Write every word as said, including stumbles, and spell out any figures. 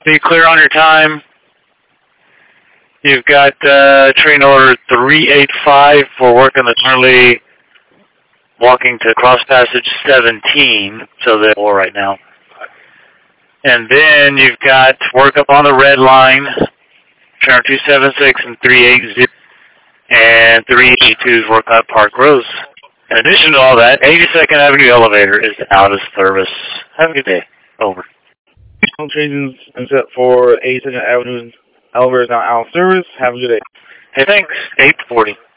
Be clear on your time. You've got uh, train order three eight five for work on the Charlie, walking to cross passage seventeen, so they're all right now. And then you've got work up on the red line, turn two seven six and three eight zero, and three eight two is work on Park Rose. In addition to all that, eighty-second Avenue elevator is out of service. Have a good day. Over. Trains set for eighty-second Avenue elevator is now out of service. Have a good day. Hey, thanks. eight forty.